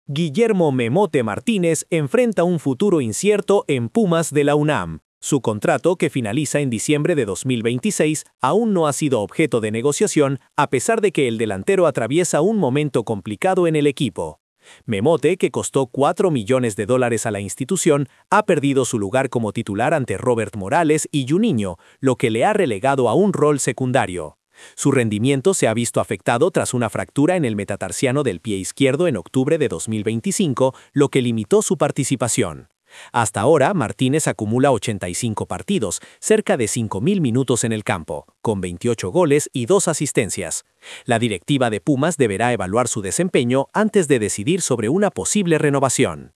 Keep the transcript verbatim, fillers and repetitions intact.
Guillermo Memote Martínez enfrenta un futuro incierto en Pumas de la UNAM. Su contrato, que finaliza en diciembre de dos mil veintiséis, aún no ha sido objeto de negociación, a pesar de que el delantero atraviesa un momento complicado en el equipo. Memote, que costó cuatro millones de dólares a la institución, ha perdido su lugar como titular ante Robert Morales y Juninho, lo que le ha relegado a un rol secundario. Su rendimiento se ha visto afectado tras una fractura en el metatarsiano del pie izquierdo en octubre de dos mil veinticinco, lo que limitó su participación. Hasta ahora, Martínez acumula ochenta y cinco partidos, cerca de cinco mil minutos en el campo, con veintiocho goles y dos asistencias. La directiva de Pumas deberá evaluar su desempeño antes de decidir sobre una posible renovación.